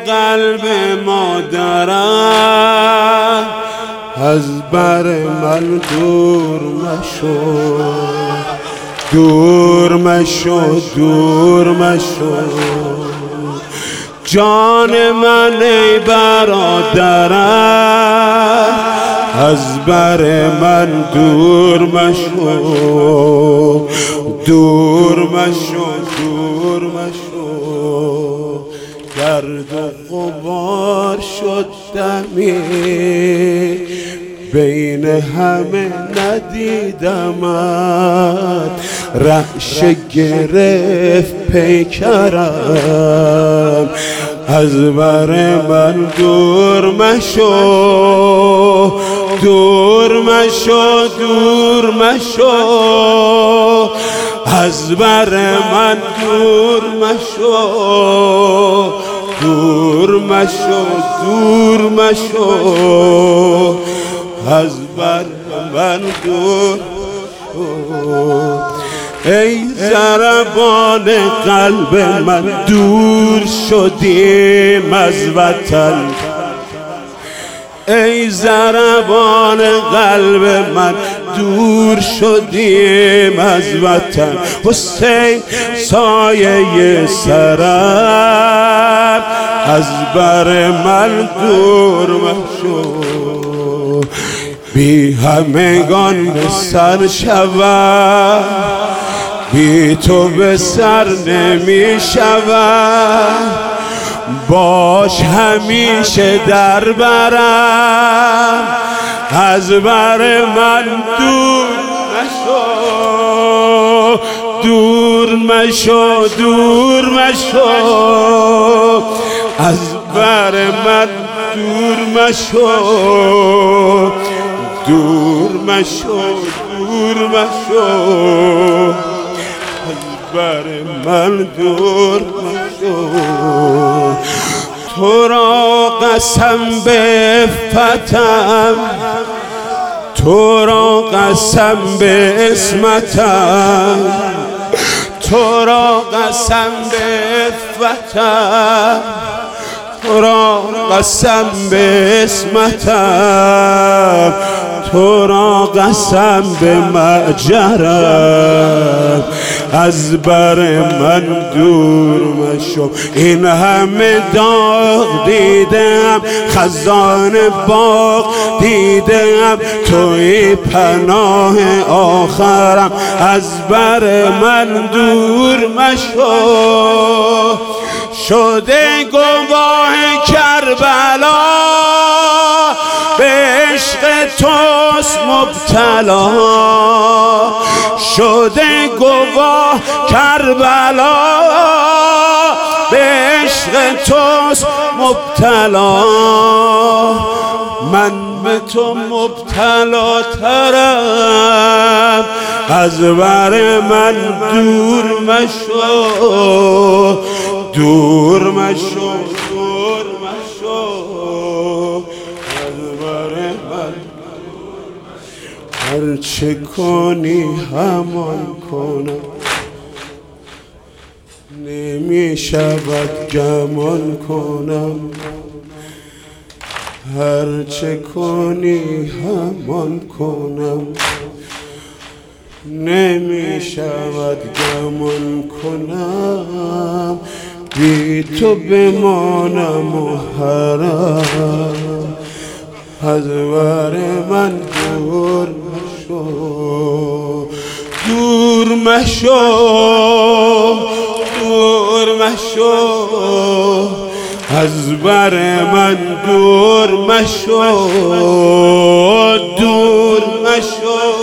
قلب مادرم از بر من دور مشو، دور مشو، دور مشو. جان من ای برادرم از بر من دور مشو، دور مشو، دور مشو. گرد و غبار شد دمی بین همه ندیدمت، رعشه گرفت پیکرم از بر من دور مشو، دور مشو، دور مشو. از بر من دور مشو، دور مشو، دور مشو. از بر من دور مشو. ای ضربان قلب من دور شدیم از وطن، ای ضربان قلب من دور شدیم از وطن. حسین سایه سرم از بر من دور مشو. بی همگان به سر شود، بی تو به سر نمی شود. باش همیشه در برم از بر من دور مشو، دور مشو، دور مشو. از بر من دور مشو، دور مشو، دور مشو. از بر من دور مشو. تو را قسم به عفتم، تو را قسم به عصمتم، تو را قسم به عفتم، تو را قسم به عصمتم، تو را قسم به مأجرم از بر من دور مشو. این همه داغ دیدم، خزان باغ دیدم، توی پناه آخرم از بر من دور مشو. شده گواه کربلا به عشق توست مبتلا، شده گواه کربلا به عشق توست مبتلا. من به تو مبتلا ترم از بر من دور مشو، دور مشو، دور مشو. از بر من هر چه کنی همان کنم، نمی شود گمان کنم. هر چه کنی همان کنم، نمی شود گمان کنم. بی تو بمانم و حرم از بر من دور مشو، دور مشو، دور مشو. از بر من دور مشو، دور مشو.